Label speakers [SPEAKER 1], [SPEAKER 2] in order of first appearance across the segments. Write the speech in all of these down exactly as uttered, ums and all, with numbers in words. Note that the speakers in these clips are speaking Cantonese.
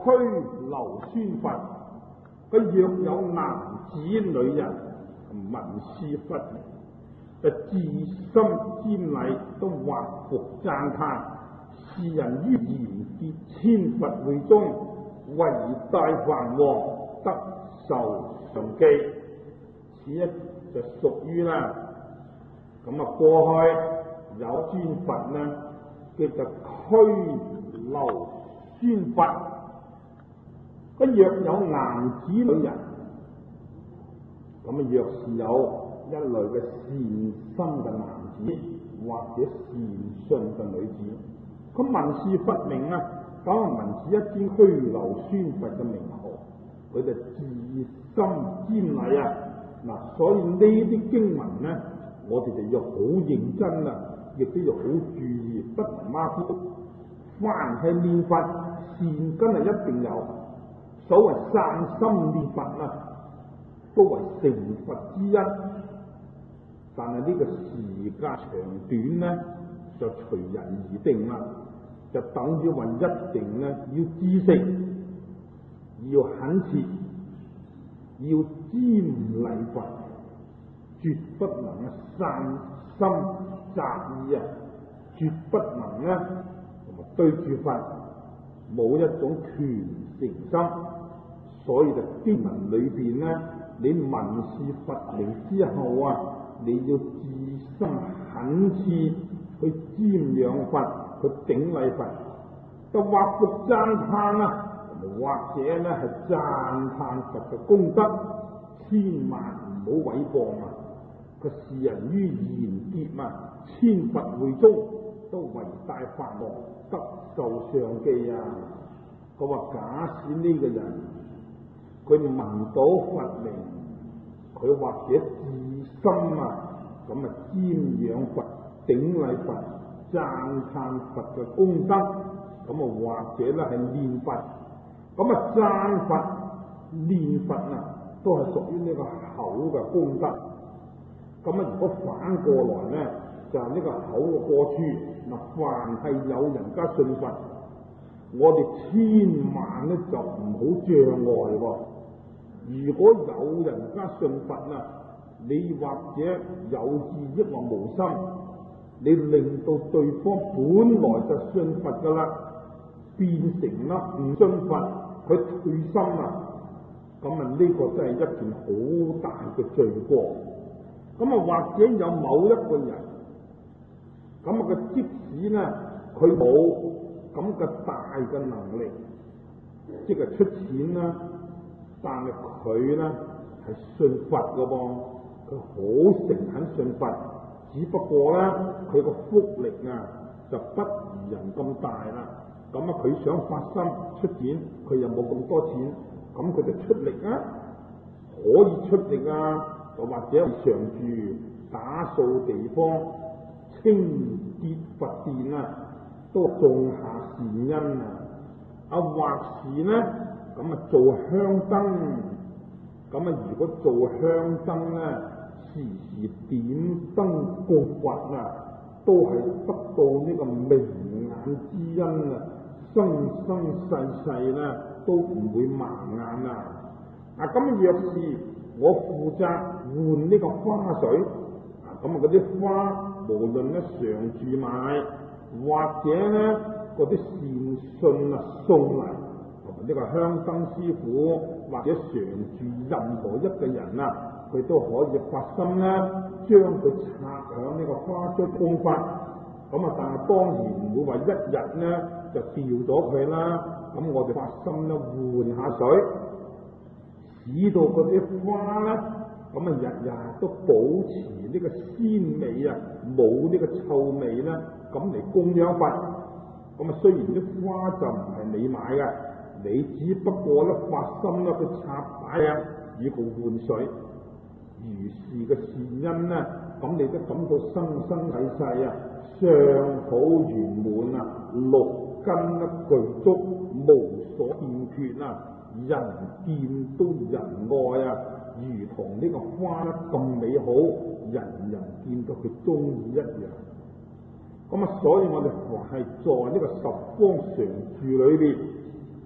[SPEAKER 1] 虛留宣佛。佢若有男子女人聞是佛名，就自心瞻禮，都畫服讚歎。是人於賢劫千佛會中，為大梵王，得受上記。此一就屬於啦。咁啊，過去有尊佛呢，叫做拘留宣佛。咁若有男子女人，咁啊，若是有一類嘅善心嘅男子或者善信嘅女子，咁聞是佛名啊，咁啊聞是一尊拘留宣佛嘅名號，佢就自心瞻禮啊。嗱，所以呢啲經文咧，我哋就要好認真啦，亦都要好注意，不能馬虎。凡係念佛善根係一定有，所謂散心念佛啊，都為成佛之一。但係呢個時間長短咧，就隨人而定啦。就等於話一定咧要知識，要懇切，要瞻禮佛，絕不能啊散心雜意啊，絕不能咧同埋對住佛冇一種虔誠心。所以就經文裏邊咧，你聞是佛名之後啊，你要自心懇切去瞻仰佛，去頂禮佛，就畫服讚歎啊，或者咧係讚歎佛嘅功德，千萬唔好毀謗啊！個是人於賢劫啊，千佛會中，都為大梵王，得受上記啊！佢話假使呢個人佢聞到佛名，佢或者自心啊咁啊瞻仰佛、頂禮佛、讚歎佛嘅功德，咁啊或者咧係念佛，咁啊讚佛、念佛啊，都係屬於呢個口嘅功德。咁啊，如果反過來咧，就係、是、呢個口嘅過處。嗱，凡係有人家信佛，我哋千萬咧就唔好障礙喎。如果有人家信佛啊，你或者有意抑或無心，你令到對方本來就信佛噶啦，變成啦唔信佛，佢退心啊，咁啊呢個真係一件好大嘅罪過。咁啊或者有某一個人，咁啊佢即使咧佢冇咁嘅大嘅能力，即係出錢啦，但係佢咧係信佛嘅噃，佢好誠懇信佛，只不過咧佢個福力啊就不如人咁大啦。咁啊佢想發心出錢，佢又冇咁多錢，咁佢就出力啊，可以出力啊，又或者常住打掃地方、清潔佛殿啊，都種下善因啊。啊或是咧咁啊做香燈，咁啊如果做香燈咧，時時點燈供佛啊，都係得到呢個明眼之恩啊，生生世世咧都唔會盲眼啊！啊咁若是我負責換呢個花水，啊咁啊嗰啲花無論咧常住買，或者咧嗰啲善信啊送嚟，同埋呢個香燈師傅或者常住任何一個人啊，佢都可以發心咧，將佢插響呢個花樽供佛。咁啊，但係當然唔會話一日咧就掉咗佢啦。咁我哋發心咧換下水，使到嗰啲花咧，咁啊日日都保持呢個鮮味啊，冇呢個臭味咧，咁嚟供養佛。咁啊，雖然啲花就唔係你買嘅，你只不過咧發心咧去插擺啊，以供換水。如是嘅善因咧，咁你都感到生生世世啊，相好圓滿啊，六根咧具足，無所欠缺啊，人見都人愛啊，如同呢個花咧咁美好，人人見到佢中意一樣。咁啊，所以我哋係在呢個十方常住裏邊，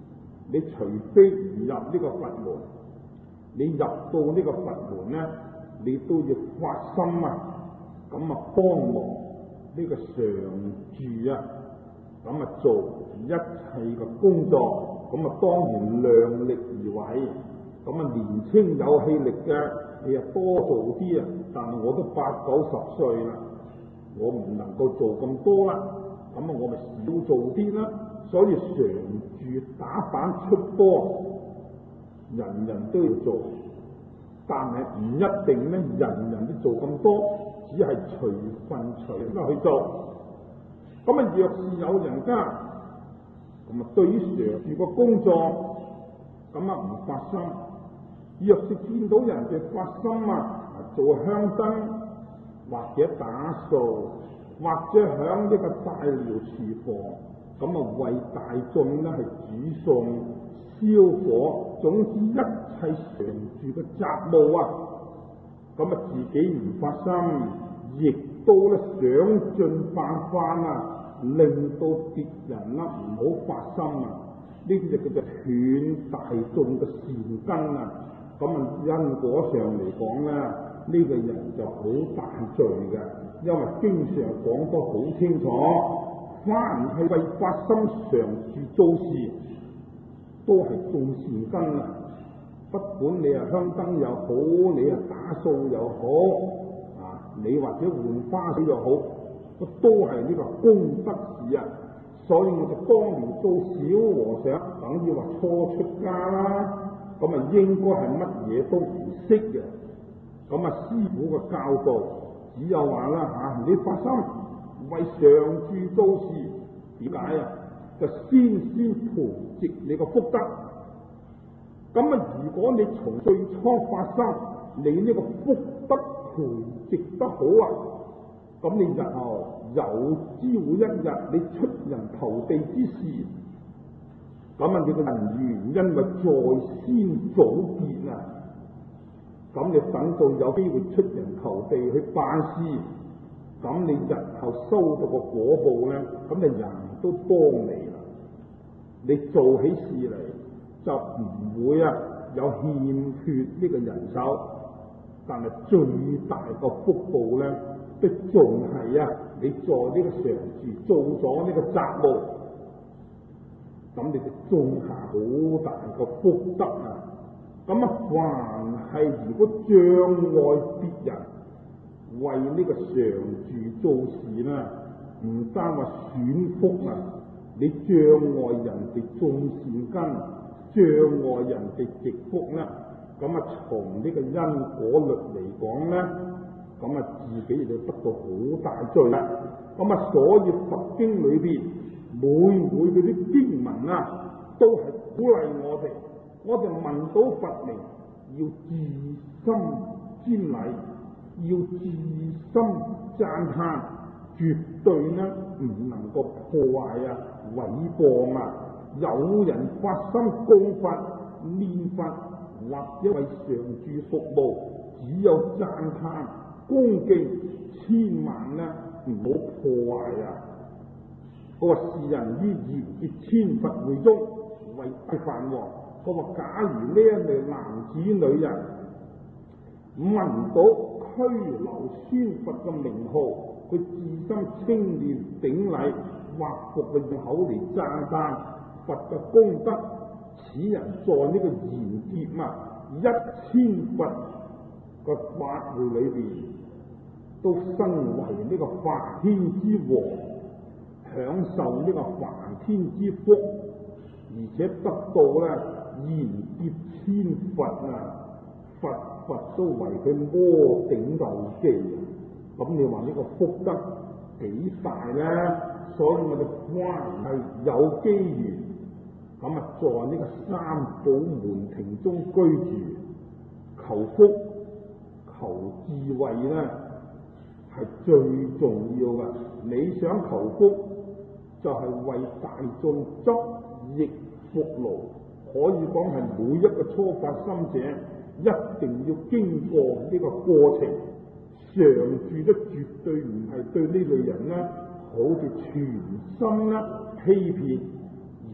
[SPEAKER 1] 你除非入呢個佛門，你入到呢個佛門咧，你都要發心啊，咁啊幫忙呢個常住啊，咁啊做一切嘅工作，咁啊當然量力而為。咁啊年青有氣力嘅，你啊多做啲啊，但係我都八九十歲啦，我唔能夠做咁多啦，咁啊我咪少做啲啦。所以常住打板出多，人人都要做，但係唔一定咧，人人都做咁多，只係隨份隨得去做。咁啊，若是有人家咁啊，對於常住個工作咁啊唔發心，若是見到人哋發心啊，做香燈或者打掃，或者響呢個大寮廚房。咁啊，為大眾咧係煮餸、燒火，總之一切常住嘅雜務啊，咁啊自己唔發心，亦都咧想盡辦法啊，令到別人啦唔好發心啊，呢啲就叫做斷大眾嘅善根啊。咁啊因果上嚟講咧，呢、這個人就好大罪嘅，因為經常講得好清楚。凡係為發心常住做事，都係種善根啊！不管你係香燈又好，你係打掃又好，啊，你或者換花水又好，都係呢個功德事啊！所以我哋當年做小和尚，等於話初出家啦，咁啊應該係乜嘢都唔識嘅。咁啊師父嘅教導只有話啦嚇，你發心為常住做事，點解啊？就先先培植你個福德。咁啊，如果你從最初發心，你呢個福德培植得好啊，咁你日後有朝一日你出人頭地之時，咁啊你個人緣因為在先早結啊，咁你等到有機會出人頭地去辦事。咁你日後收到個果報咧，咁你人都幫你啦。你做起事嚟就唔會啊有欠缺呢個人手，但係最大個福報咧，都仲係啊你做呢個常住做咗呢個雜務，咁你就種下好大個福德啊！咁啊，凡係如果障礙別人，為呢個常住做事啦，唔單話損福啊，你障礙人哋種善根，障礙人哋積福啦，咁啊從呢個因果律嚟講咧，咁啊自己就得到好大罪啦。咁啊，所以佛經裏邊每每嗰啲經文啊，都係鼓勵我哋，我哋聞到佛名要自心瞻禮。要自心讚歎，絕對呢唔能夠破壞啊、毀謗啊。有人發心供佛、念佛或者為常住服務，只有讚歎、恭敬，千萬呢唔好破壞啊！佢話是人於賢劫千佛會中為大梵王，佢話假如呢一類男子女人聞到拘留宣佛嘅名號，佢自心稱念頂禮，或服嘅口嚟讚歎佛嘅功德，此人在呢個賢劫啊一千佛嘅法會裏邊，都身為呢個梵天之王，享受呢個梵天之福，而且得到咧賢劫千佛啊！佛佛都為佢摩頂漏記，咁你話呢個福德幾大咧？所以我哋凡係有機緣，咁啊在呢個三寶門庭中居住，求福求智慧咧係最重要嘅。你想求福，就係、是、為大眾執益福勞，可以講係每一個初發心者。一定要經過呢個過程，常住得絕對唔係對呢類人咧，好似全心咧欺騙，而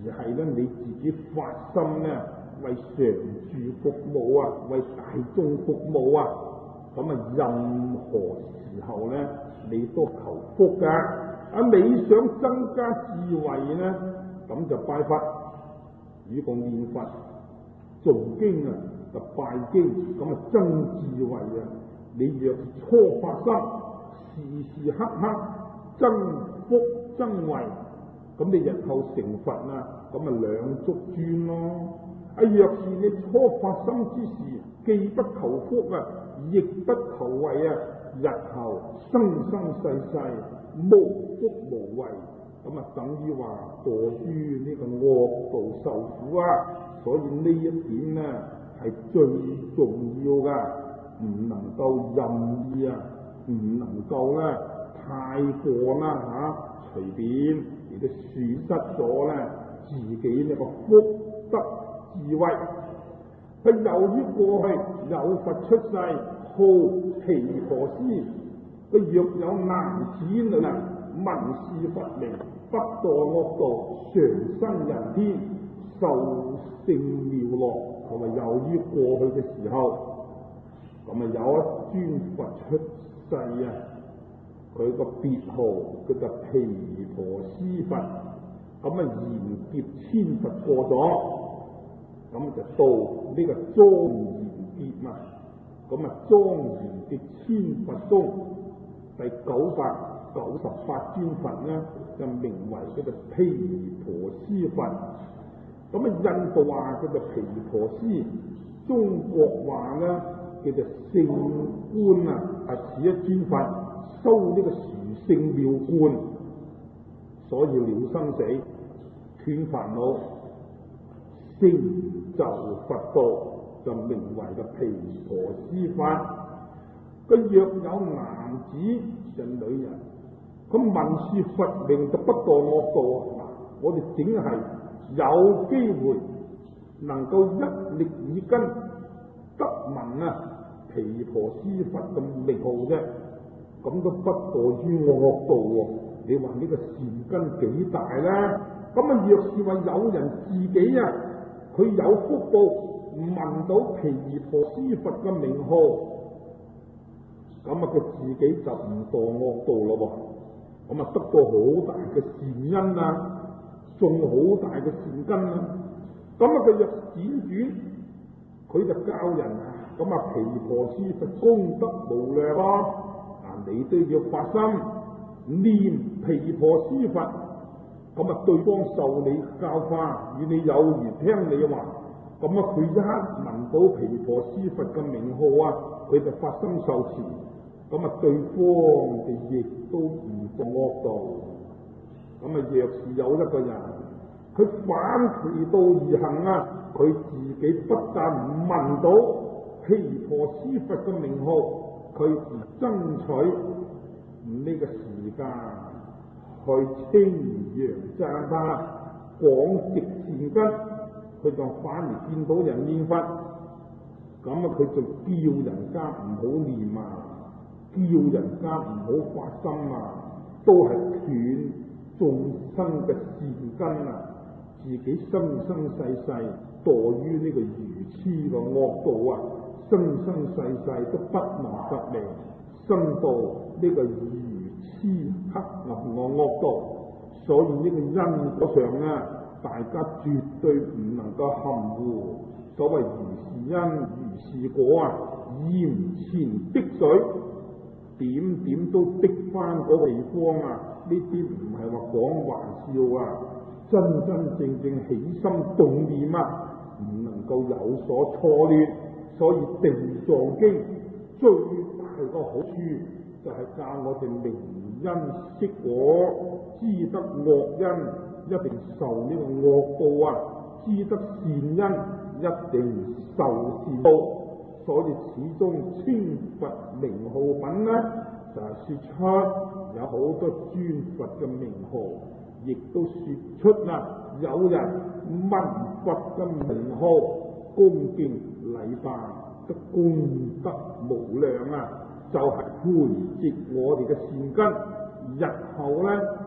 [SPEAKER 1] 而係咧你自己發心咧為常住服務啊，為大眾服務啊，咁啊任何時候咧你都求福㗎。啊，你想增加智慧咧，咁就拜佛，如果念佛誦經啊，就拜經，咁啊增智慧啊。你若初發心，時時刻刻增福增慧，咁你日後成佛啊，咁啊兩足尊咯。啊，若是你初發心之時，既不求福啊，亦不求慧啊，日後生生世世無福無慧，咁啊等於話墮於呢個惡道受苦啊。所以呢一點呢係最重要噶，唔能夠任意啊，唔能夠咧太過啦嚇，隨便亦都損失咗咧自己呢個福德智慧。佢由於過去有佛出世，號毗婆尸，佢若有男子女啊，聞是佛名，不墮惡道，常生人天，受勝妙樂。佢話由於過去嘅時候，咁啊有一尊佛出世啊，佢個別號叫做毗婆尸佛，咁啊賢劫千佛過咗，咁就到呢個莊嚴劫啊，咁啊莊嚴劫千佛中第九百九十八尊佛呢，就名為叫做毗婆尸佛。咁啊印度話叫做毗婆尸，中國話呢叫做聖觀啊，係此一尊佛修呢個殊勝妙觀，所以了生死，斷煩惱，成就佛道，就名為個毗婆尸佛。佢若有男子就女人，咁聞是佛名就不墮惡道啊！我哋淨係有機會能夠一力耳根得聞啊毗婆尸佛嘅名號啫，咁都不墮於惡道喎。你話呢個善根幾大咧？咁啊，若是話有人自己啊，佢有福報聞到毗婆尸佛嘅名號，咁啊佢自己就唔墮惡道咯喎，咁啊得到好大嘅善因啊，種好大嘅善根啊。咁啊佢若輾轉，佢就教人啊，咁啊毗婆尸佛功德無量咯。啊，你都要發心念毗婆尸佛，咁啊對方受你教化，與你有緣聽你話，咁啊佢一聞到毗婆尸佛嘅名號啊，佢就發心受持，咁啊對方就亦都唔墮惡道。咁啊若是有一個人，佢反其道而行啊，佢自己不但唔聞到毗婆尸佛嘅名號，佢而爭取呢個時間去稱揚讚他，廣植善根，佢就反而見到人念佛，咁啊佢就叫人家唔好念啊，叫人家唔好發心啊，都係斷眾生嘅善根啊，自己生生世世墮於呢個愚痴嘅惡道啊，生生世世都不能佛名，生到呢個愚痴黑暗嘅惡道。所以呢個因果上啊，大家絕對唔能夠含糊。所謂如是因如是果啊，鹽前滴水，點點都滴翻嗰個地方啊！呢啲唔係話講玩笑啊，真真正正起心動念啊，唔能夠有所錯亂。所以地藏經最大個好處就係教我哋明因識果，知得惡因一定受呢個惡報啊，知得善因一定受善報。所以始終稱佛名號品呢，就係、是、說出有好多尊佛嘅名號，亦都說出啦，有人聞佛嘅名號，恭敬禮拜，得功德無量啊！就係培植我哋嘅善根，日後咧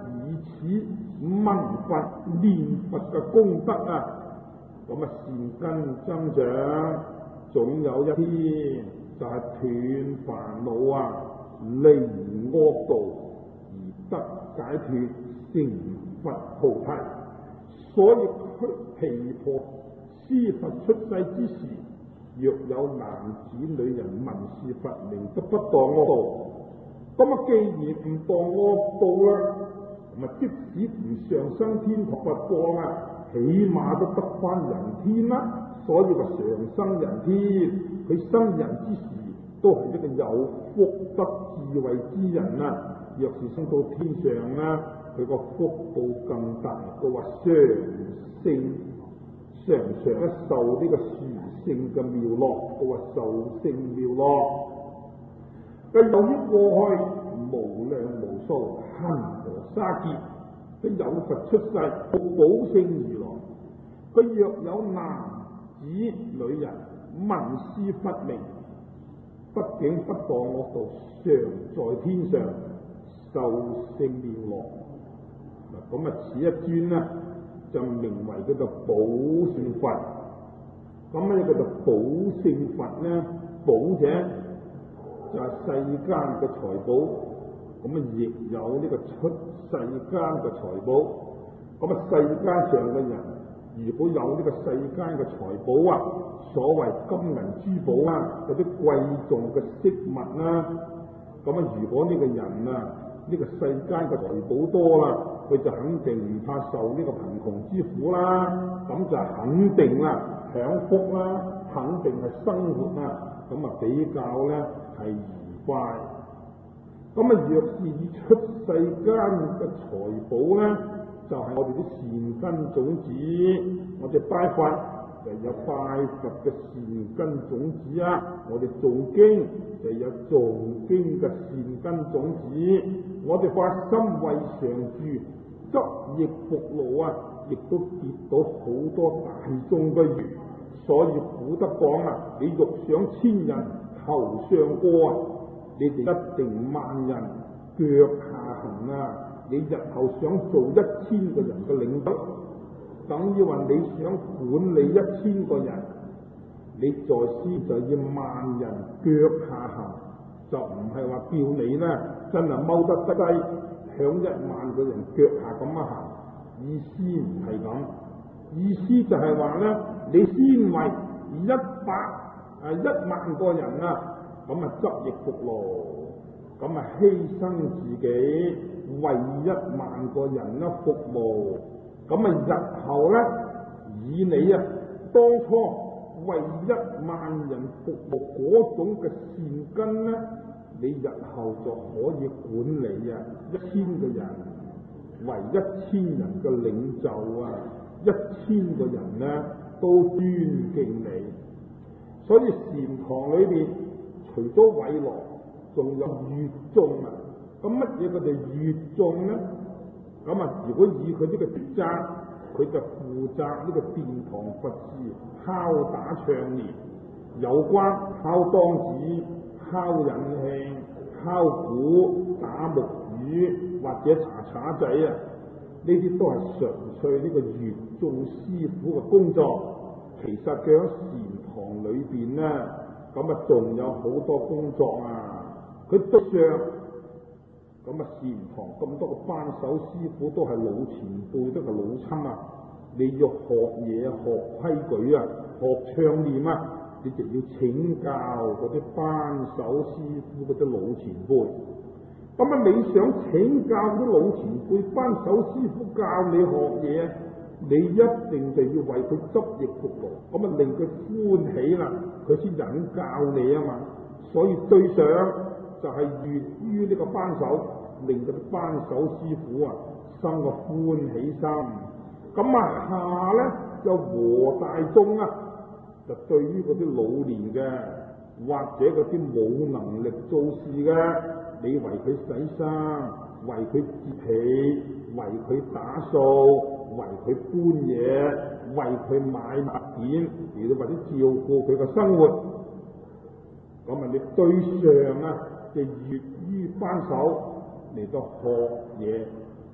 [SPEAKER 1] 以此聞佛念佛嘅功德啊，咁啊善根增長，總有一天就係斷煩惱啊，離惡道而得解脫，成佛菩提。所以毗婆尸佛出世之時，若有男子女人聞是佛名，都不墮惡道。咁啊，既然唔墮惡道啦，咁啊，即使唔上生天堂佛國啊，起碼都得翻人天啦。所以話上生人天，佢生人之時都係一個有福德智慧之人啊。若是升到天上啦，佢個福報更大，都話常勝常常一受呢個殊勝嘅妙樂，都話受勝妙樂。佢由於過去無量無數恒河沙劫，佢有佛出世，寶勝如來。佢若有男子女人聞是佛名，畢竟不墮惡道，常在天上受勝妙樂。嗱，咁啊，此一尊呢，就名為叫做寶勝佛。咁呢叫做寶勝佛呢，寶者就係世間嘅財寶，咁啊亦有呢個出世間嘅財寶。咁啊，世間上嘅人如果有呢個世間嘅財寶啊，所謂金銀珠寶啊，嗰啲貴重嘅飾物啦，咁啊，如果呢個人啊，呢、這個世間嘅財寶多啦，佢就肯定唔怕受呢個貧窮之苦啦，咁就肯定啦享福啦，肯定係生活啊，咁啊比較咧係愉快。咁啊，若是以出世間嘅財寶咧，就係、是、我哋啲善根種子，我哋拜佛就有拜佛嘅善根種子啊，我哋誦經就有誦經嘅善根種子，我哋發心為常住，執役伏勞啊，亦都結到好多大眾嘅緣。所以古德講啊，你欲想千人頭上過啊，你哋一定萬人腳下行啊！你日後想做一千個人嘅領導，等於話你想管理一千個人，你在先就要萬人腳下行，就唔係話叫你呢真係踎得得低，響一萬個人腳下咁樣行，意思唔係咁。意思就係話咧，你先為一百啊一萬個人啊，咁啊執役伏勞，咁啊犧牲自己為一萬個人啦服務，咁啊日後咧以你啊當初為一萬人服務嗰種嘅善根咧，你日後就可以管理啊一千個人，為一千人嘅領袖啊。一千個人呢都尊敬你，所以禪堂裏邊除咗偉樂，仲有樂眾啊。咁乜嘢佢哋樂眾呢？咁啊，如果以佢呢個職責，佢就負責呢個殿堂佛事，敲打唱念，有關敲當子、敲引磬、敲鼓、打木魚或者查查仔啊。呢啲都係純粹呢個樂眾師傅嘅工作。其實佢喺禪堂裏邊咧，咁啊仲有好多工作啊。佢對上咁啊禪堂咁多個班手師傅都係老前輩，都係老親啊。你要學嘢、學規矩啊、學唱念啊，你就要請教嗰啲班手師傅嗰啲老前輩。咁啊！你想請教啲老前輩班手師傅教你學嘢，你一定就要為佢執役服勞，咁啊令佢歡喜啦，佢先肯教你啊嘛。所以對上就係悅於呢個班手，令嗰啲班手師傅啊生個歡喜心。咁啊下咧就和大眾啊，就對於嗰啲老年嘅或者嗰啲冇能力做事嘅，你為佢洗衫，為佢摺被，為佢打掃，為佢搬嘢，為佢買物件，而到或者照顧佢嘅生活。咁啊，你對上啊，就悅於班手嚟到學嘢。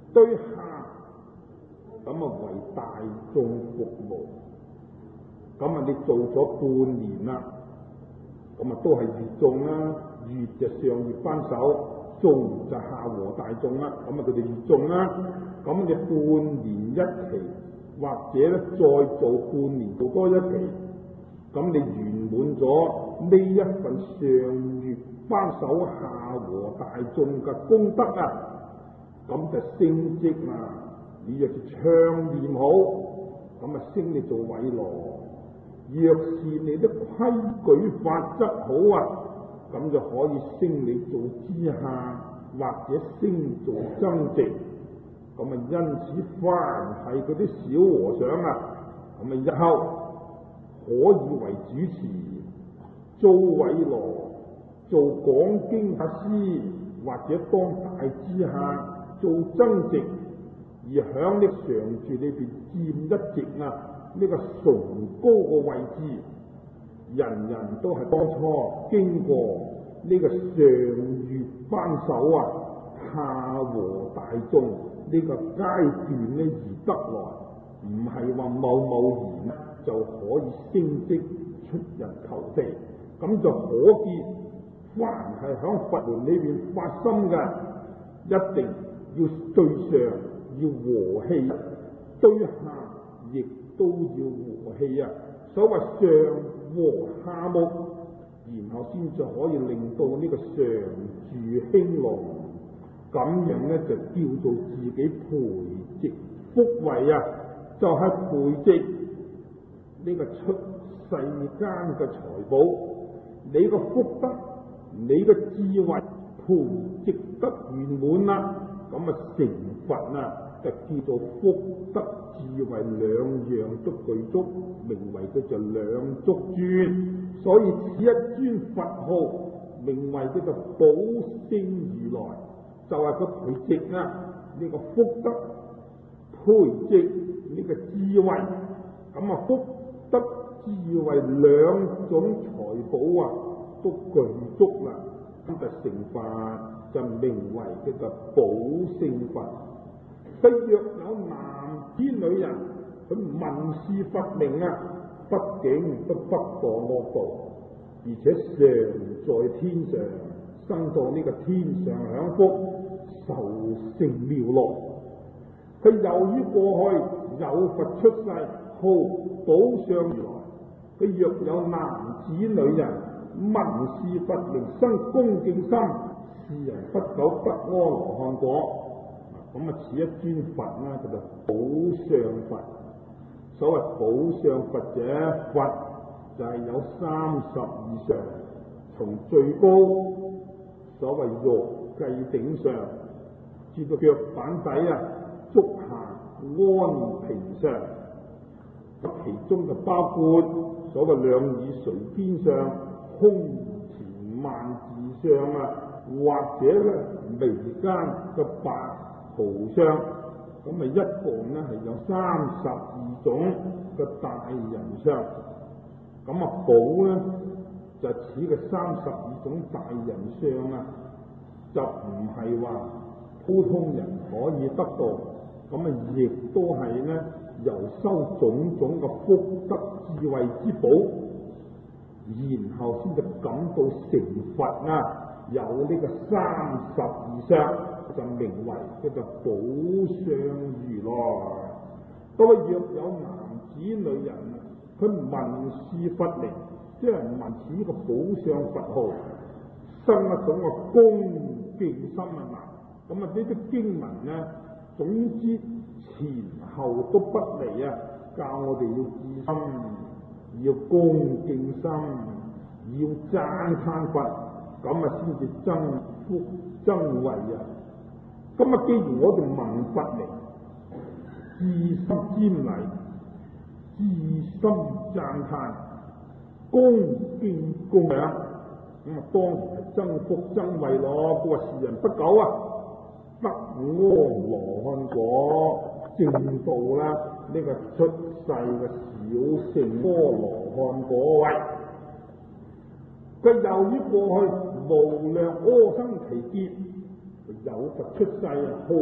[SPEAKER 1] 對下咁啊為大眾服務。咁啊你做咗半年啦，咁啊都係月眾啦，月就上月班手，眾就下和大眾啦，咁啊佢哋月眾啦。咁你半年一期，或者咧再做半年做多一期，咁你圓滿咗呢一份上月班手下和大眾嘅功德啊，咁就升職啊！你若是唱念好，咁啊升你做偉羅；若是你的規矩法則好啊，咁就可以升你做知下，或者升做僧值。咁啊，因此凡係嗰啲小和尚啊，咁啊日後可以為主持、做偉羅、做講經法師，或者當大知下、做僧值，而響呢常住裏邊佔一席啊，呢、這個崇高嘅位置，人人都係當初經過呢個上月班手啊，下和大眾呢個階段咧而得來，唔係話貿貿然就可以升職出人頭地。咁就可見，凡係響佛門裏邊發生嘅，一定要對上要和氣，對下亦都要和氣啊！所謂上和下睦，然後先至可以令到呢個常住興隆。咁樣咧就叫做自己培植福慧啊！就係、是、培植呢個出世間嘅財寶，你個福德、你個智慧培植得圓滿啦，咁啊成佛啊，就叫做福德智慧兩樣都具足，名為叫做兩足尊。所以此一尊佛號，名為叫做寶勝如來。就係佢培植啊呢、這個福德，培植呢個智慧，咁啊福德智慧兩種財寶啊都具足啦，咁就成佛，就名為叫做寶勝佛。佢若有男子女人，佢聞是佛名啊，不竟都不墮惡道，而且常在天上。生到呢個天上享福，受勝妙樂。佢由於過去有佛出世，號寶勝如來。佢若有男子女人，聞是佛名，生恭敬心，是人不久得阿羅漢果。咁啊，此一尊佛啦，叫做寶勝佛。所謂寶勝佛者，佛就係有三十以上，從最高。所謂玉髻頂上，至到腳板底啊，足下安平上，其中就包括所謂兩耳垂肩上、胸前萬字上啊，或者咧眉間嘅白毫上，咁啊一共咧係有三十二種嘅大人相。咁啊寶咧就似嘅三十二種大人相啊，就唔係話普通人可以得到，咁啊亦都係咧由修種種嘅福德智慧之寶，然後先至感到成佛啊！有呢個三十二相，就名為叫做寶勝如來。各位若有男子女人，佢聞是佛名，即係聞此個寶勝佛號，生一種個恭敬心啊！咁啊呢啲經文咧，總之前後都不離啊，教我哋要自心，要恭敬心，要讚歎佛，咁啊先至增福增慧啊！咁啊，既然我哋聞佛名，自心瞻禮，自心讚歎，恭敬供養，咁啊當然係增福增慧咯。佢話時人不久啊，得阿羅漢果，證到啦呢個出世嘅小乘阿羅漢果位。佢由於過去無量阿僧祇劫有佛出世，號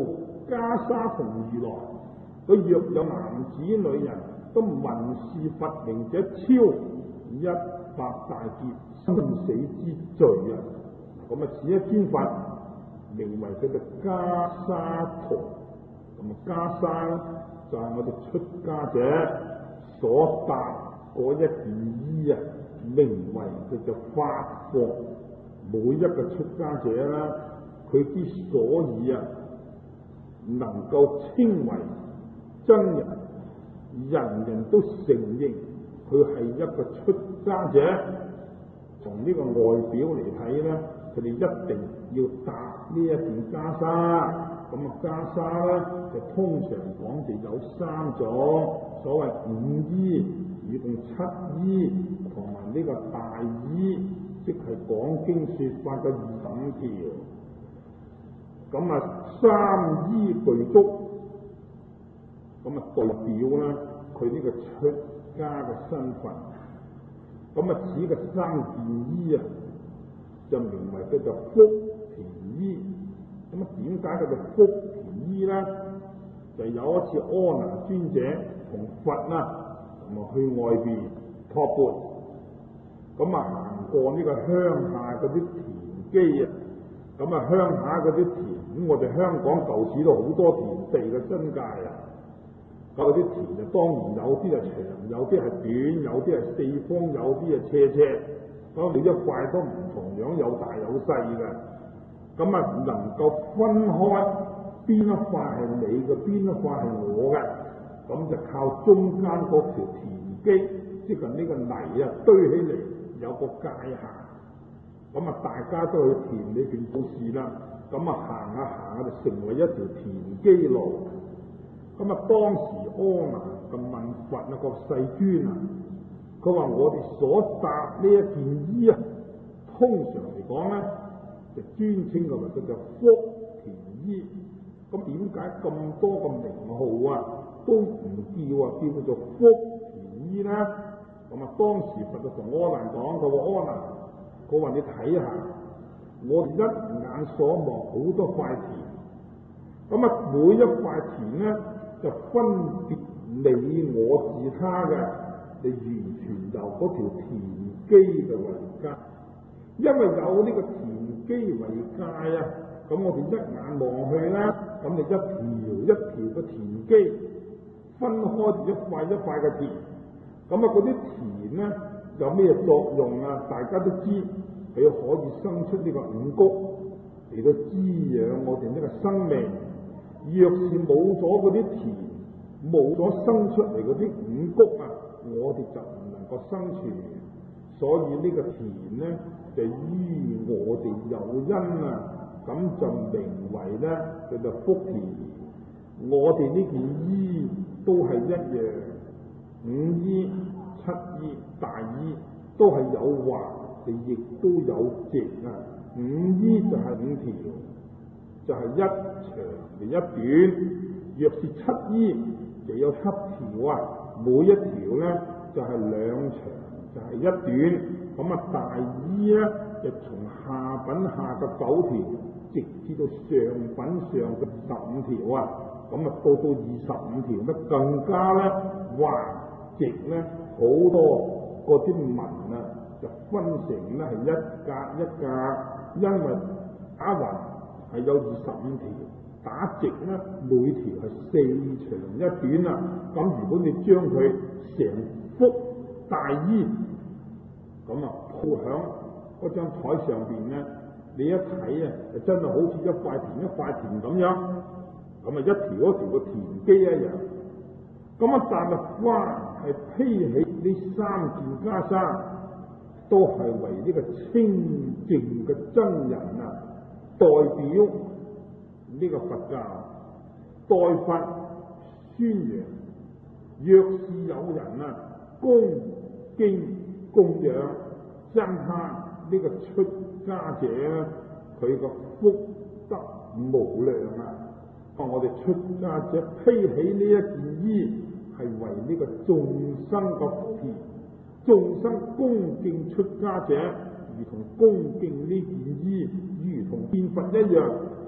[SPEAKER 1] 袈裟從如來，佢若有男子女人都聞是佛名者，超一百大劫生死之罪啊！咁啊，此一尊佛名為佢嘅袈裟童。咁啊，袈裟就係我哋出家者所搭嗰一件衣啊，名為佢嘅法服。每一個出家者啦，佢之所以啊能夠稱為真人，人人都承認佢係一個出家者。從呢個外表嚟睇咧，佢哋一定要搭呢一件袈裟。咁啊，袈裟咧就通常講就有三種，所謂五衣，以共七衣，同埋呢個大衣，即係講經說法嘅二十五條。咁啊，三衣具足，咁啊代表啦佢呢個出家嘅身份。咁啊，此嘅三件衣啊，就名為叫做福田衣。咁啊，點解叫做福田衣咧？就有一次阿難尊者同佛啊，咁啊去外邊托缽，咁啊行過呢個鄉下嗰啲田基啊，咁啊鄉下嗰啲田，咁我哋香港舊時都好多田地嘅新界啊。嗰啲田就當然有啲係長，有啲係短，有啲係四方，有啲係斜斜，咁每一塊都唔同樣，有大有細嘅。咁啊，能夠分開邊一塊係你嘅，邊一塊係我嘅，咁就靠中間嗰條田基，即係呢個泥啊堆起嚟有個界限。咁啊，大家都去田裏邊做事啦，咁啊行下行下就成為一條田基路。咁啊，當時阿難就問佛啊個世尊啊，佢話我哋所搭呢一件衣啊，通常嚟講咧，就尊稱佢為叫做福田衣。咁點解咁多個名號啊，都唔叫啊叫做福田衣咧？咁啊，當時佛就同阿難講，佢話阿難，佢話你睇下，我一眼所望好多塊田，咁啊每一塊田咧，就分別你我自他嘅，你完全由嗰條田基嘅為界，因為有呢個田基為界啊，咁我哋一眼望去啦，咁你一條一條嘅田基分開住一塊一塊嘅田，咁啊嗰啲田咧有咩作用啊？大家都知，佢可以生出呢個五穀嚟到滋養我哋呢個生命。若是冇咗嗰啲田，冇咗生出嚟嗰啲五穀啊，我哋就唔能夠生存。所以呢個田咧，就於我哋有因啊，咁就名為咧叫做福田。我哋呢件衣都係一樣，五衣、七衣、大衣都係有橫，亦都有直啊。五衣就係五條。就係一長而一短，若是七衣就有七條啊，每一條咧就係、是、兩長，就係、是、一短。咁啊，大衣咧就從下品下嘅九條，直至到上品上嘅十五條啊。咁啊，到到二十五條咧，更加咧橫直咧好多嗰啲紋啊，就分成咧係一格一格，因為打橫係有二十五條，打直咧每條係四長一短啦。咁如果你將佢成幅大衣咁啊鋪響嗰張台上邊咧，你一睇啊，就真係好似一塊田一塊田咁樣，咁啊一條一條嘅田基一樣。咁啊，但係花係披起呢三件袈裟，都係為呢個清淨嘅真人啊，代表呢個佛教，代佛宣揚。若是有人啊恭敬供養讚歎呢個出家者，佢個福德無量啊！當我哋出家者披起呢一件衣，係為呢個眾生嘅福田。眾生恭敬出家者，如同恭敬呢件衣，如同見佛一樣，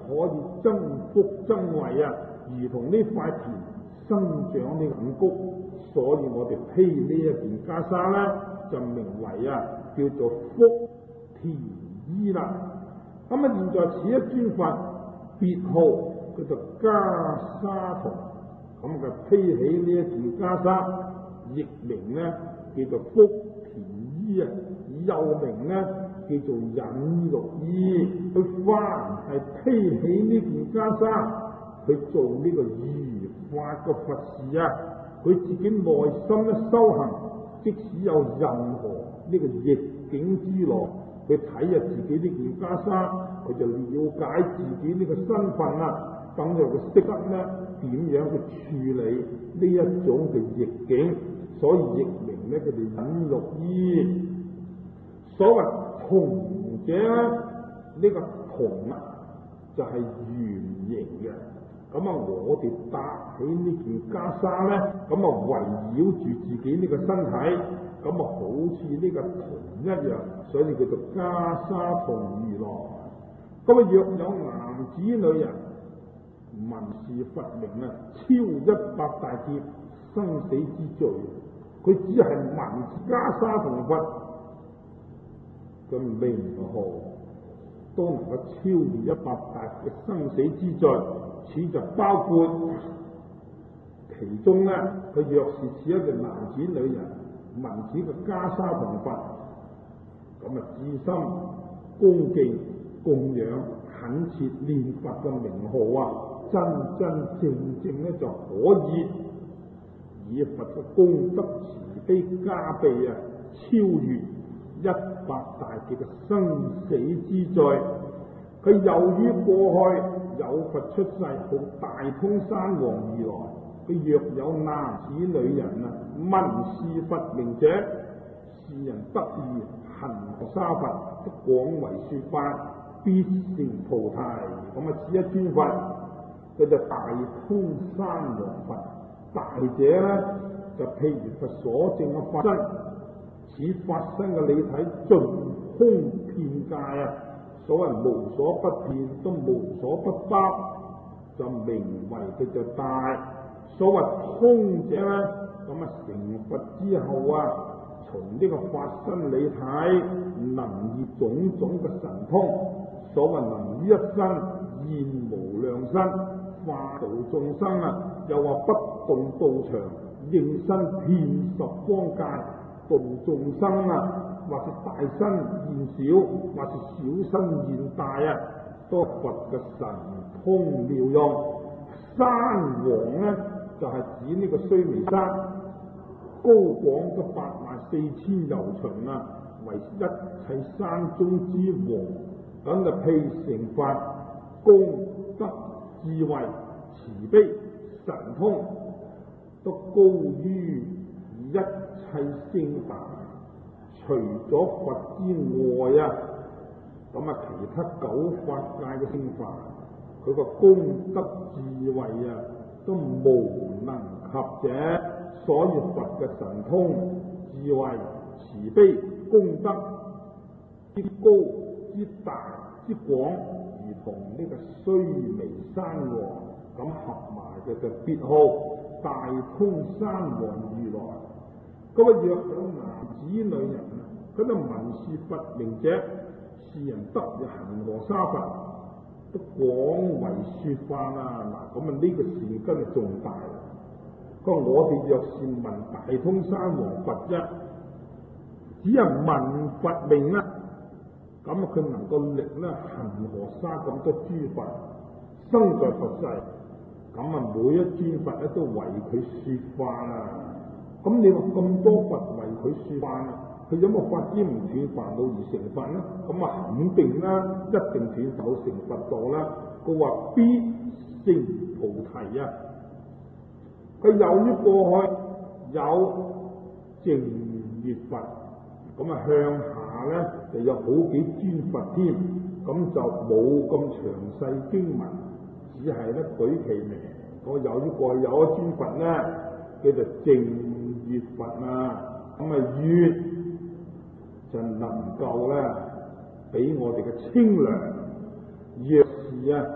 [SPEAKER 1] 可以增福增惠啊，如同呢塊田生長呢五穀，所以我哋披呢一件袈裟咧，就名為啊叫做福田衣啦。咁啊，現在此一尊佛別號叫做袈裟童，咁佢披起呢一件袈裟，譯名咧叫做福田衣啊，又名咧叫做忍辱衣。佢凡係披起呢件袈裟，去做呢個如法嘅佛事啊，佢自己內心咧修行，即使有任何呢個逆境之來，佢睇下自己呢件袈裟，佢就了解自己呢個身份啊，等就佢識得咧點樣去處理呢一種嘅逆境，所以譯名咧佢哋忍辱衣。所謂童者咧，呢、這個童啊就係、是、圓形嘅。咁啊，我哋搭起呢件袈裟咧，咁啊圍繞住自己呢個身體，咁啊好似呢個童一樣，所以叫做袈裟童如來。咁啊，若有男子女人聞是佛名啊，超一百大劫生死之罪，佢只係聞袈裟同佛嘅名號，都能夠超越一百大嘅生死之罪。此就包括其中咧，佢若是似一個男子女人聞此個袈裟同佛，咁啊至心恭敬供養懇切念佛嘅名號啊，真真正正咧就可以以佛嘅功德慈悲加被啊，超越一百大劫嘅生死之罪。佢由於過去有佛出世，好大通山王如來，佢若有男子女人啊，聞是佛名者，是人得以恒河沙佛，廣為說法，必成菩提。咁啊，此一尊佛，佢就大通山王佛。大者咧，就譬如佛所證嘅法身，此法身嘅理體盡空遍界啊！所謂無所不遍，都無所不包，就名為佢就大。所謂通者咧，咁啊成佛之後啊，從呢個法身理體，能以種種嘅神通，所謂能於一身現無量身，化度眾生啊，又話不動道場，應身遍十方界，度眾生啊。或是大身現小，或是小身現大啊，都佛嘅神通妙用。山王咧就係、是、指呢個須彌山，高廣嘅八萬四千由旬啊，為一切山中之王。咁就譬成佛，功德智慧慈悲神通，都高於一切聖凡。除咗佛之外啊，咁啊其他九法界嘅聖凡，佢個功德智慧啊都無能及者。所以佛嘅神通智慧慈悲功德之高之大之廣，如同呢個須彌山王咁合埋嘅就別號大通山王如來。咁啊，若有男子女人啊，咁啊聞是佛名者，是人得入恒河沙佛，都廣為說法啊！嗱，咁啊呢個事根係重大。佢話我哋若是聞大通山王佛啫，只係聞佛名啦，咁啊佢能夠力咧恒河沙咁多諸佛生在佛世，咁啊每一尊佛咧都為佢說法啊！咁你話咁多佛為佢說法，佢有冇法子唔斷煩惱而成佛咧？咁啊肯定啦，一定斷煩惱成佛道啦。佢話必成菩提啊！佢由於過去有淨月佛，咁啊向下咧就有好幾尊佛添，咁就冇咁詳細經文，只係咧舉其名。我由於過去有一尊佛咧，叫做淨月佛啊，咁啊月就能夠咧俾我哋嘅清涼。若是啊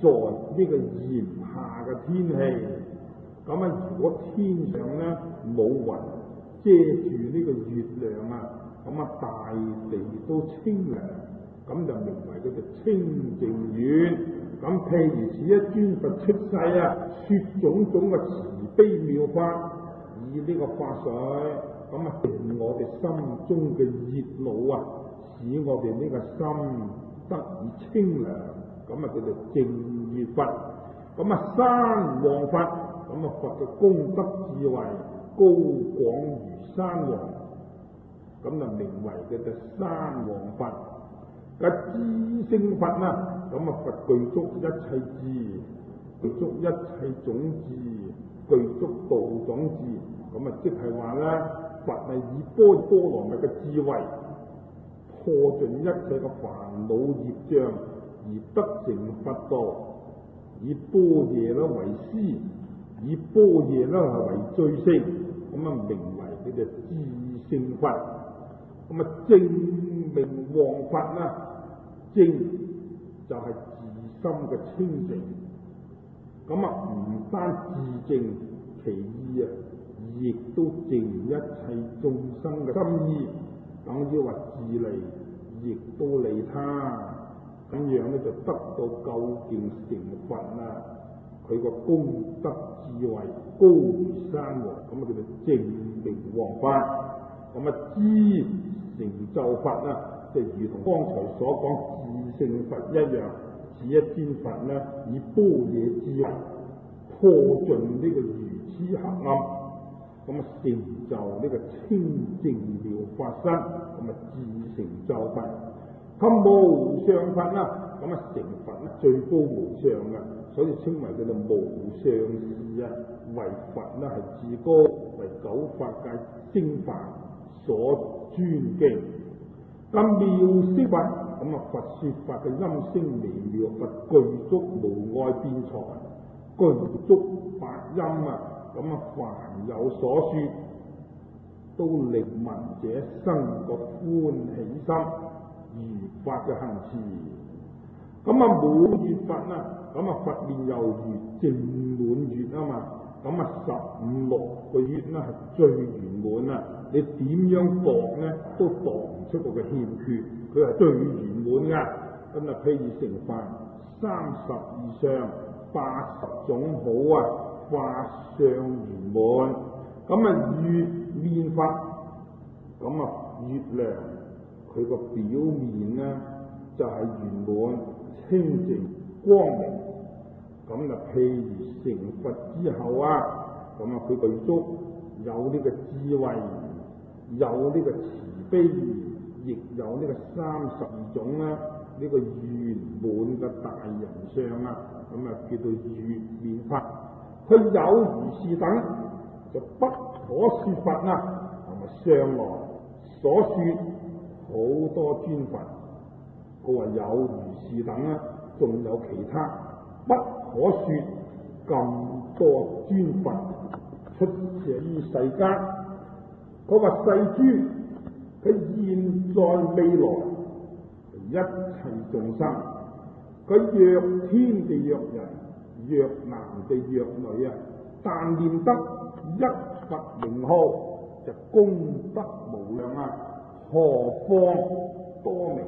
[SPEAKER 1] 在呢個炎夏嘅天氣，咁啊如果天上咧冇雲遮住呢個月亮啊，咁啊大地都清涼，咁就名為叫做清淨月。咁譬如此一尊佛出世啊，說種種嘅慈悲妙法，以呢個法水，咁啊令我哋心中嘅熱惱啊，使我哋呢個心得以清涼，咁啊叫做淨月佛。咁啊山王佛，咁啊佛嘅功德智慧高廣如山王，咁就名為叫做山王佛。嘅智勝佛啊，咁啊佛具足一切智，具足一切種智，具足道種智，咁啊即係話咧，佛係以般波羅蜜嘅智慧破盡一切嘅煩惱業障，而得成佛道，以般若咧為師，以般若咧係為最勝，咁啊名為叫做智勝佛。咁啊正明王佛啊，正就係自心嘅清淨，咁啊唔單自淨其意啊，亦都淨一切眾生嘅心意，等於話自利，亦都利他，咁樣咧就得到究竟成佛啦。佢個功德智慧高如山王，咁啊叫做正明王佛。咁啊知成就佛啊，就如同剛才所講智勝佛一樣，此一尊佛呢，以般若智慧破盡呢個愚癡黑暗，咁啊成就呢個清淨妙法身，咁啊自成就佛。咁無上佛啊，咁啊成佛咧最高無上嘅，所以稱為叫做無上士啊，為佛咧係至高，為九法界精華所尊敬。咁妙色佛，咁啊佛說法嘅音聲微妙，佛具足無礙辯才，具足百音啊，咁啊凡有所說，都令聞者生個歡喜心，如法嘅行持。咁啊滿月佛啊，咁啊佛面又如淨滿月啊嘛，咁啊十五六個月咧係最圓滿啊！你點樣度咧，都度唔出個嘅欠缺，佢係最圓滿噶。咁啊，譬如成佛三十以上八十種好啊，法相圓滿。咁啊月面佛，咁啊月亮佢個表面咧就係、是、圓滿清淨光明。咁啊譬如成佛之後啊，咁啊佢具足有呢個智慧，有呢個慈悲，亦有呢個三十二種啦，呢、這個圓滿嘅大人相啊，咁啊叫做月面佛。佢有如是等，就不可說佛啊，同埋上來所說好多尊佛，佢話有如是等啊，仲有其他不可說咁多尊佛出現於世間。佢話世尊，佢現在未來一切眾生，佢若天地若人，若男地若女啊，但念得一佛名號，就功德無量啊！何況多名？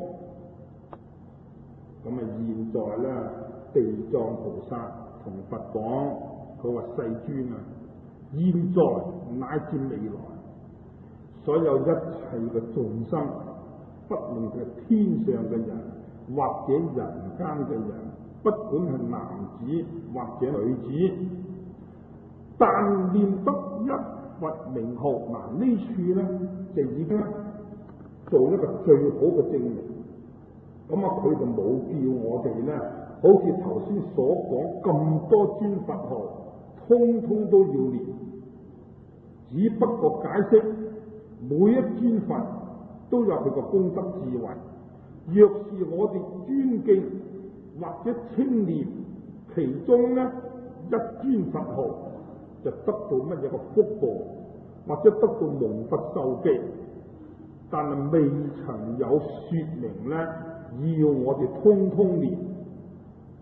[SPEAKER 1] 咁啊，現在咧，地藏菩薩同佛講，佢話世尊啊，現在乃至未來，所有一切嘅眾生，不論係天上嘅人或者人間嘅人，不管係男子或者女子，但念得一佛名號，嗱呢處咧就已經做一個最好嘅證明。咁啊，佢就冇叫我哋咧，好似頭先所講咁多尊佛號，通通都要念，只不過解釋每一尊佛都有佢個功德智慧。若是我哋尊敬或者稱念其中咧一尊佛號，就得到乜嘢個福報，或者得到蒙佛受記，但係未曾有說明咧，要我哋通通念。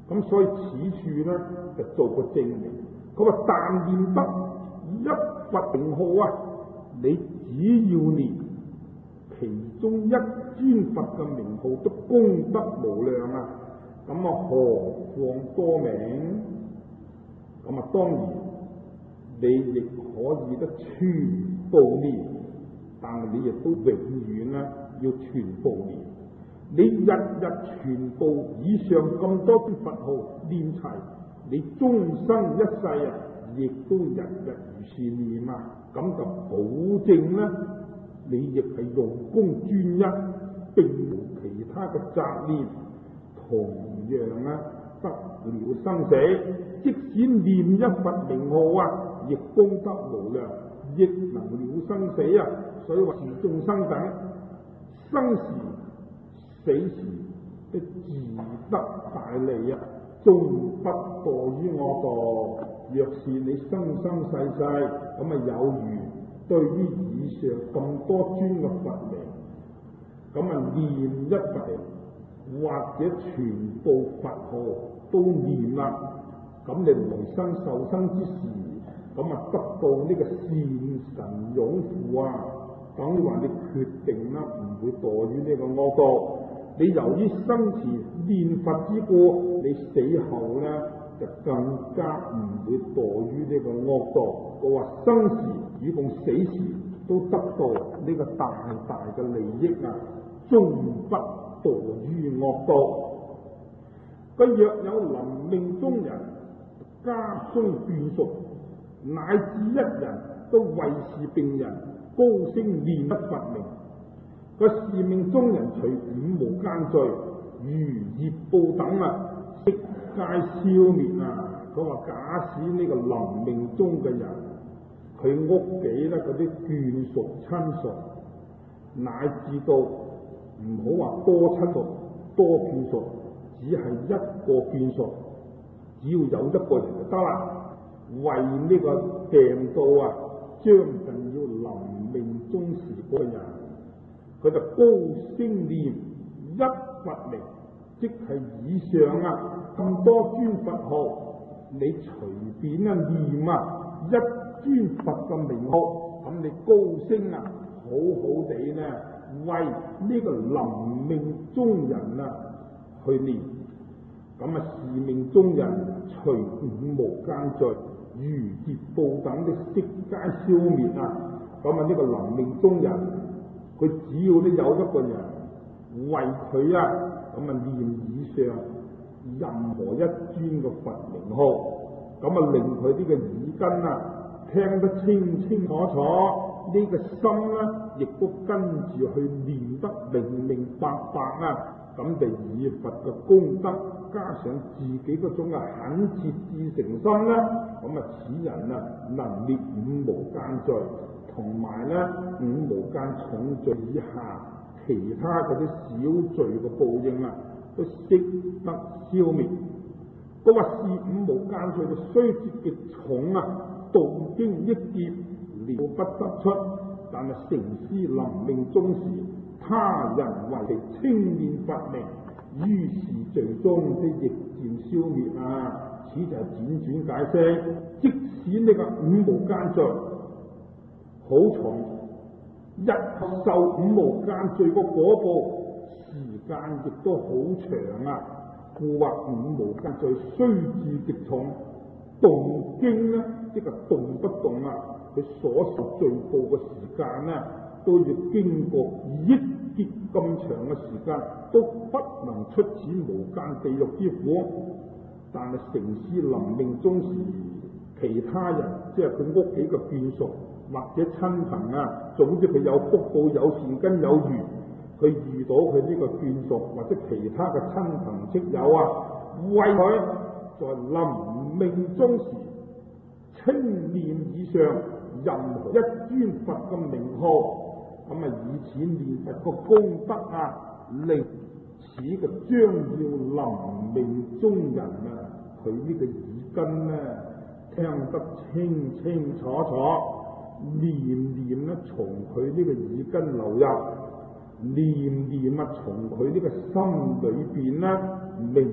[SPEAKER 1] 咁所以此處咧就做個證明。佢話但念得一佛名號啊，你只要念其中一尊佛嘅名號都功德無量啊！咁啊何況多名？咁啊當然你亦可以得全部念，但係你亦都永遠咧要全部念。你日日全部以上咁多尊佛號念齊，你終生一世啊，亦都日日如是念啊！咁就保證咧，你亦係用功專一，並無其他嘅雜念，同樣啊得了生死。即使念一佛名號啊，亦功德無量，亦能了生死啊！所以話是眾生等生時死時的自得大利啊，終不墮於惡道。若是你生生世世咁啊有緣對於以上咁多尊嘅佛名，咁啊念一佛或者全部佛號都念啦，咁你來生受生之時，咁啊得到呢個善神擁護啊，等於話你決定啦唔會墮於呢個惡道。你由於生前念佛之故，你死後咧就更加唔會墮於呢個惡道。我話生時與共死時都得到呢個大大嘅利益啊，終不墮於惡道。佢若有臨命終人，家中眷屬乃至一人都為是病人，高聲念佛名，個是命中人除五無間罪、餘業報等啊，悉皆消滅啊！佢話假使呢個臨命終嘅人，佢屋企咧嗰啲眷屬親屬，乃至到唔好話多親屬、多眷屬，只係一個眷屬，只要有一個人就得啦。為呢個病到啊，將近要臨命終時嗰個人，佢就高聲念一佛名，即係以上啊咁多尊佛號，你隨便啊念啊一尊佛嘅名號，咁你高聲啊好好地咧為呢個臨命終人啊去念，咁啊是命終人除五無間罪、餘業報等的悉皆消滅啊！咁啊呢個臨命終人，佢只要咧有一個人為佢啊咁啊念以上任何一尊嘅佛名號，咁啊令佢呢個耳根啊聽得清清楚楚，呢、這個心咧亦都跟住去念得明明白白啊！咁就以佛嘅功德加上自己嗰種嘅懇切至誠心咧，咁啊此人啊能滅五無間罪，同埋咧五無間重罪以下其他嗰啲小罪嘅報應啊，都悉得消滅。佢話是五無間罪就雖至極重啊，動經億劫了不得出，但係成師臨命終時，他人為其稱念佛名，於是罪中的亦漸消滅啊！此就係輾轉解釋，即使呢個五無間罪好重，日受五無間罪個果報時間亦都好長啊！故話五無間罪雖至極重，動經呢即係動不動啊，佢所受罪報嘅時間呢，都要經過億劫咁長嘅時間，都不能出此無間地獄之苦。但係成師臨命終時，其他人即係佢屋企嘅眷屬或者親朋啊，總之佢有福報、有善根、有緣，佢遇到佢呢個眷屬或者其他嘅親朋戚友啊，為佢在臨命終時稱念以上任何一尊佛嘅名號，咁啊以此念佛個功德啊，令此個將要臨命終人啊，佢呢個耳根呢聽得清清楚楚，念念咧從佢呢個耳根流入，念念啊從佢呢個心裏邊咧明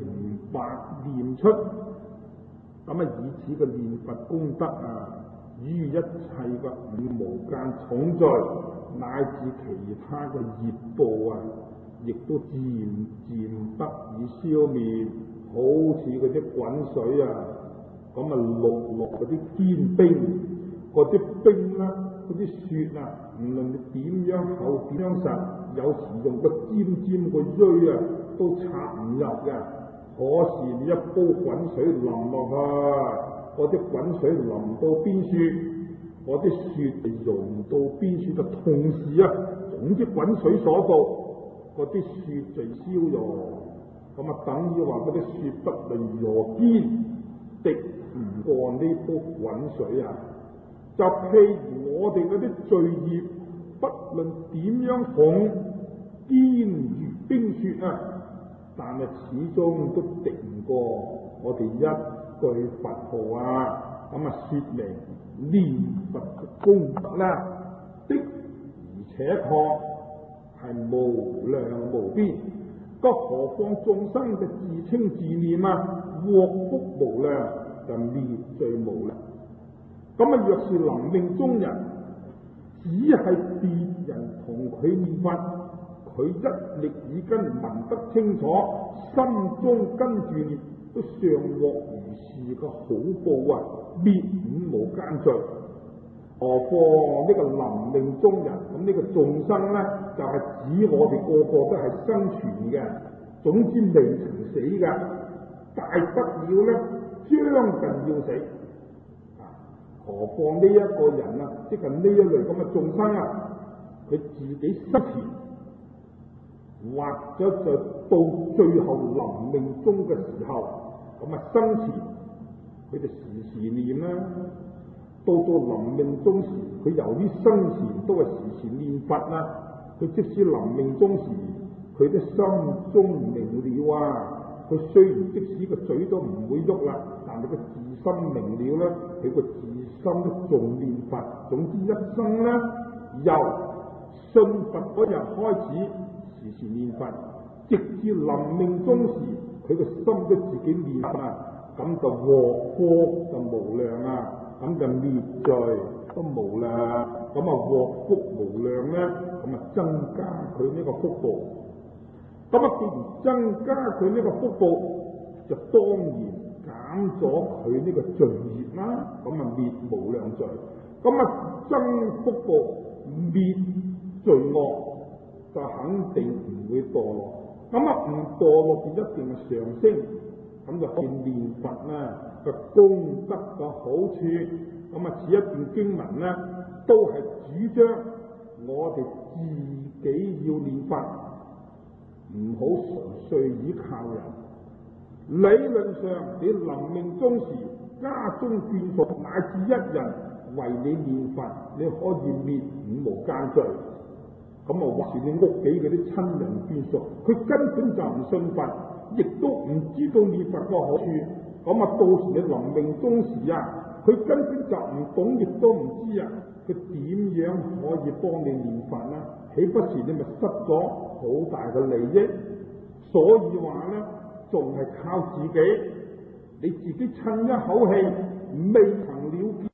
[SPEAKER 1] 白念出，咁啊以此嘅念佛功德啊，與一切嘅五無間重罪乃至其他嘅業報啊，亦都漸漸得以消滅，好似嗰啲滾水啊，咁啊落落嗰啲堅冰，嗰啲冰啦、啊，嗰啲雪啊，唔論你點樣厚點樣實，有時用個尖尖個錐啊，都插唔入嘅。可是你一煲滾水淋落去，嗰啲滾水淋到邊處，嗰啲雪就溶到邊處，就同時啊，總之滾水所到，嗰啲雪就消咗。咁啊，等於話嗰啲雪不能如堅，敵唔過呢煲滾水啊！就譬如我哋嗰啲罪業，不論點樣重，堅如冰雪啊，但係始終都敵唔過我哋一句佛號啊！咁啊，說明念佛嘅功德啦，的而且確係無量無邊。咁何況眾生嘅自稱自念啊，獲福無量，就滅罪無量。咁啊，若是臨命終人，只係別人同佢念佛，佢一力耳根聞得清楚，心中跟住念，都尚獲如是嘅好報啊，滅五無間罪。何況呢個臨命終人，咁呢個眾生咧，就係、是、指我哋個個都係生存嘅，總之未曾死嘅，大不了咧將近要死。何況呢一個人啊，即係呢一類咁嘅眾生啊，佢自己生前或者就到最後臨命終嘅時候，咁啊生前佢就時時念啦。到到臨命終時，佢由於生前都係時時念佛啦，佢即使臨命終時，佢都心中明了啊！佢雖然即使個嘴都唔會喐啦，但係佢自心明了啦，佢個自心都仲念佛。總之一生咧，由信佛嗰日開始時時念佛，直至臨命終時，佢個心都自己念佛啊！咁就獲福就無量啊！咁就滅罪都無量，咁啊獲福無量咧，咁啊增加佢呢個福報。咁啊既然增加佢呢個福報，就當然減咗佢呢個罪業啦。咁啊滅無量罪，咁啊增福報滅罪惡，就肯定唔會墮落。咁啊唔墮落就一定係上升，咁就可以念佛啦。嘅功德嘅好處，咁啊，此一段經文咧，都係主張我哋自己要念佛，唔好純粹依靠人。理論上，你臨命終時，家中眷屬乃至一人為你念佛，你可以滅五無間罪。咁啊，或是你屋企嗰啲親人眷屬，佢根本就唔信佛，亦都唔知道念佛嘅好處。咁啊，到時你臨命終時啊，佢根本就唔懂，亦都唔知啊，佢點樣可以幫你念佛呢？豈不是你咪失咗好大嘅利益？所以話咧，仲係靠自己，你自己趁一口氣，未曾了結。